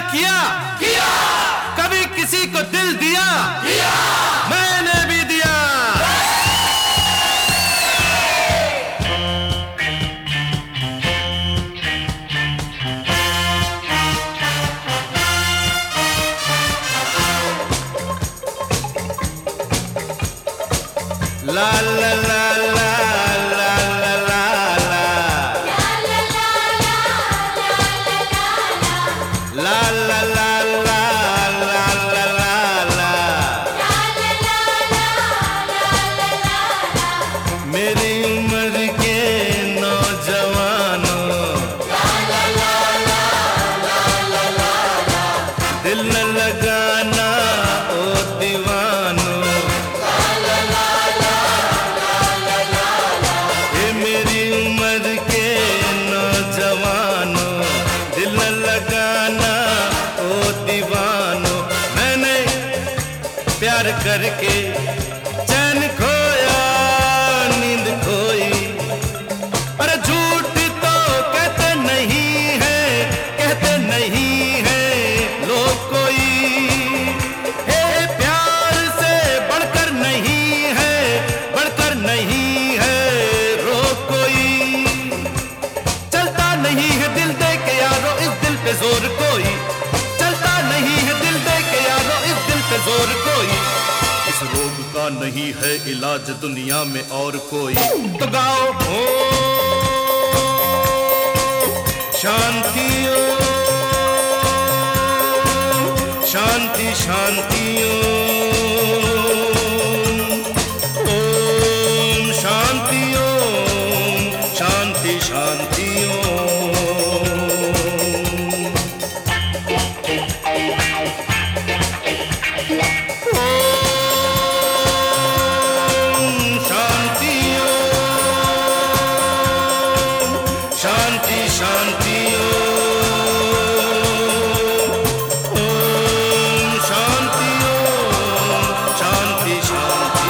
किया किया, कभी किसी को दिल दिया दिया, मैंने भी दिया। ला ला ला ला मेरी उम्र के नौजवानों, दिल न लगाना ओ दीवानों, ये मेरी उम्र के नौजवानों, दिल न लगाना ओ दीवानों। मैंने प्यार करके चैन खोया, नींद खोई, पर झूठ तो कहते नहीं है, कहते नहीं है लोग कोई। हे प्यार से बढ़कर नहीं है, बढ़कर नहीं है रोग कोई। चलता नहीं है दिल दे के यारो इस दिल पे जोर कोई, चलता नहीं है दिल दे के यारो इस दिल पे जोर कोई। इस रोग का नहीं है इलाज दुनिया में और कोई। तो गाओ हो शांति ओ, शांति शांति ओम शांति ओम शांति शांति शांति शांति ओम शांति ओम शांति शांति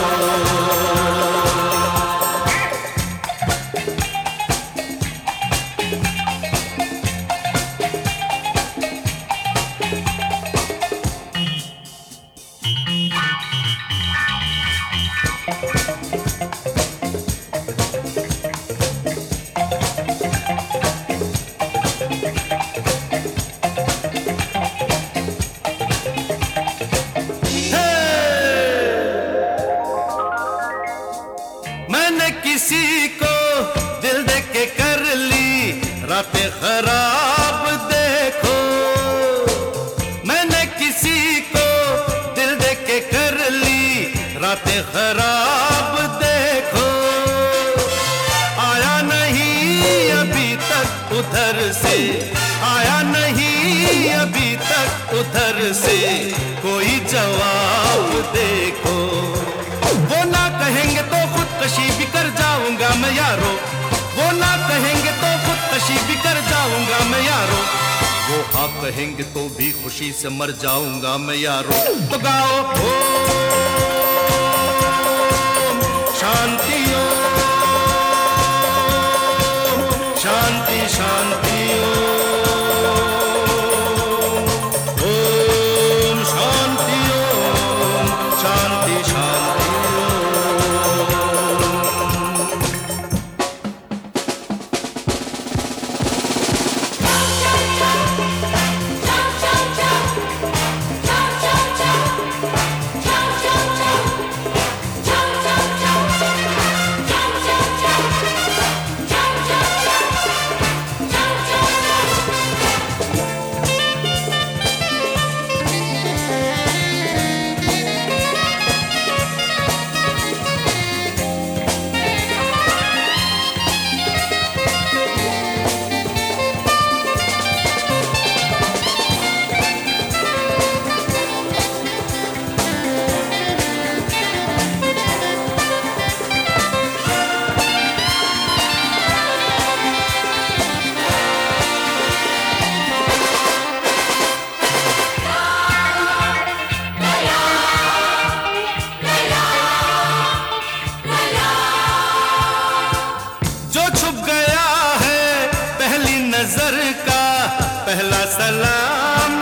मैंने किसी को दिल दे के कर ली रातें खराब देखो, मैंने किसी को दिल दे के कर ली रातें खराब देखो। आया नहीं अभी तक उधर से, आया नहीं अभी तक उधर से कोई जवाब देखो। वो ना कहेंगे तो खुदकशी भी कर जाऊंगा मैं यारो, वो ना कहेंगे तो खुदकशी भी कर जाऊंगा मैं यारो, वो हाँ कहेंगे तो भी खुशी से मर जाऊंगा मैं यारो। तो गाओ ओ शांति ओ, शांति शांति ओम शांति ओम शांति शांति। नजर का पहला सलाम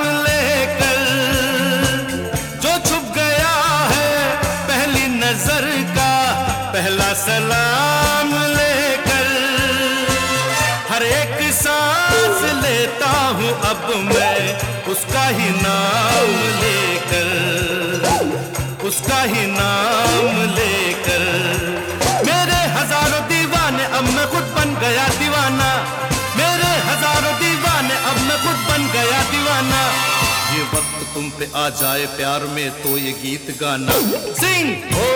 मैं उसका ही नाम लेकर, उसका ही नाम लेकर। मेरे हजारों दीवाने अब मैं खुद बन गया दीवाना, मेरे हजारों दीवाने अब मैं खुद बन गया दीवाना। ये वक्त तुम पे आ जाए प्यार में तो ये गीत गाना। सिंग ओ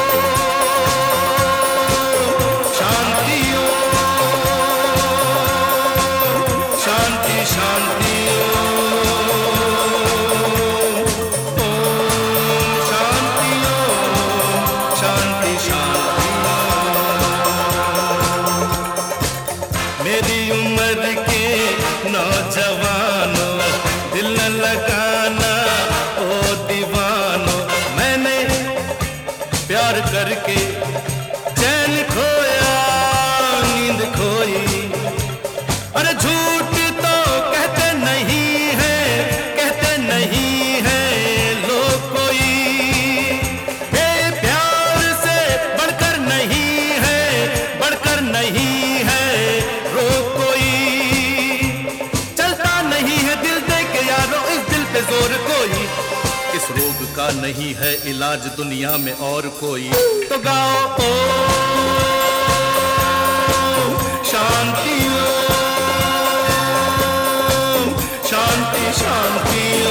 शांति ओ शांति शांति ओ शांति ओ शांति शांति। मेरी उम्र के नौजवानों दिल न लगाना ओ दीवानों। मैंने प्यार करके चैन खोया नींद खोई। अरे झूठ तो कहते नहीं है, कहते नहीं है लोग कोई। ये प्यार से बढ़कर नहीं है, बढ़कर नहीं है रोग कोई। चलता नहीं है दिल दे के यारो इस दिल पे जोर कोई। इस रोग का नहीं है इलाज दुनिया में और कोई। तो गाओ ओ शांति ओ शांति शांति ओ